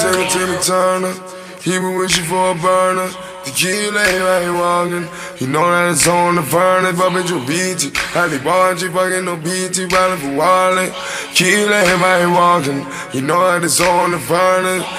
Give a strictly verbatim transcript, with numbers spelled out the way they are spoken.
Take it to the Turner. He been wishing for a burner. Tequila, he walking. He know that it's on the furnace. But bitch, you beat it. Halle Bargy, fucking no B T, riding for Wally. Tequila, he walking. He know that it's on the furnace.